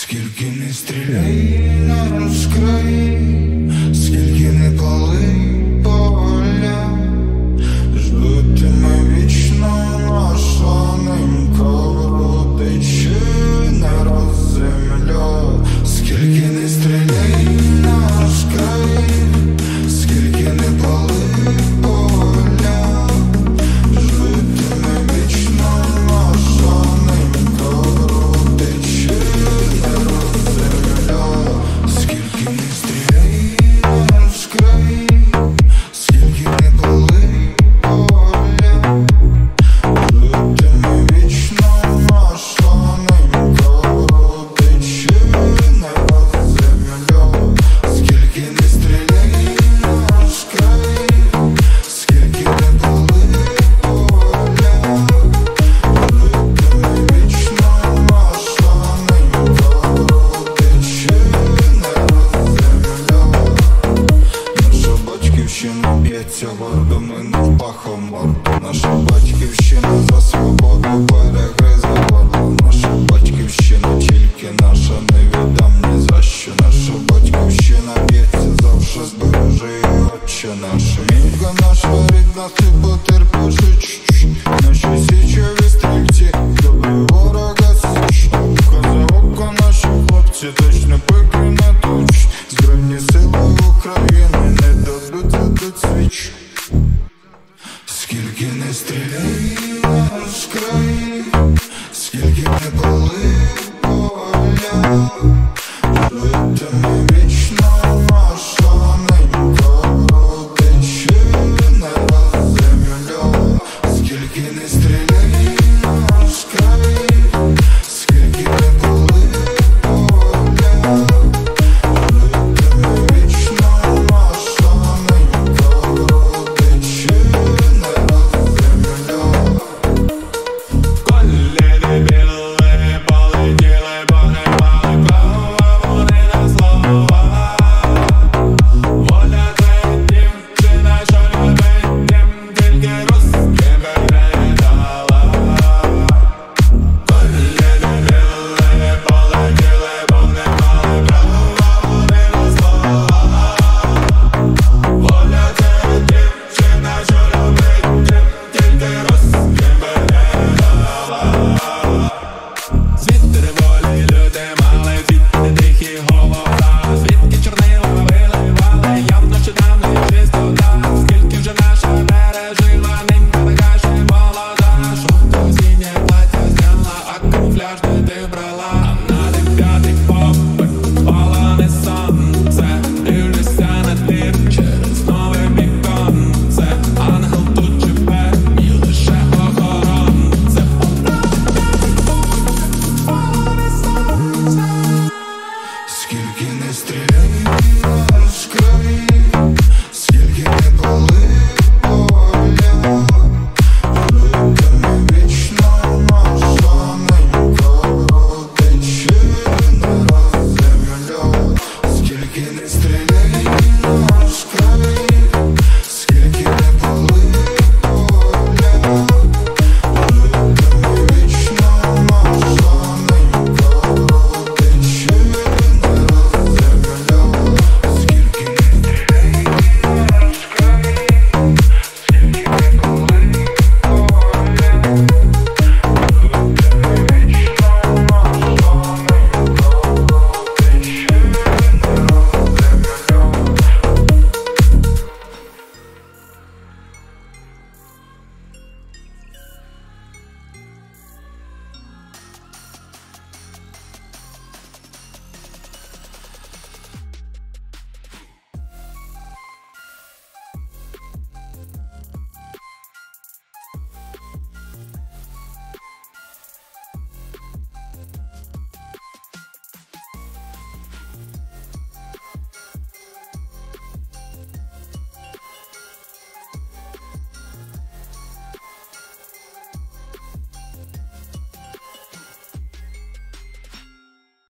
Скільки не стріляй, не розкрай, скільки не пали поля, ждутиме вічно наша ненька, вродичі не раз земля. Скільки не стріляй, не розкрай, скільки не пали поля, ждутиме вічно наша ненька, вродичі не раз земля. Скільки не стріляй, не розкрай, скільки не пали поля, ждутиме вічно наша ненька, вродичі не раз земля. Скільки не стріляй, не розкрай, скільки не пали поля, ждутиме вічно наша ненька, вродичі не раз земля. Наша батьківщина б'ється гордо, ми не пахом морду. Наша батьківщина за свободу перегризе горло. Наша батьківщина тільки наша, не віддам ні за що. Наша батьківщина б'ється завше, збережи її, отче наш. Мінька наша рідна, ти потерпиш, наші січові стрільці, добрі ворога січ. Око за око наші хлопці, точно пики не туч. Збройні сили України не дадуть свіч. Скільки не стріляй, не розкрай, скільки не пали поля,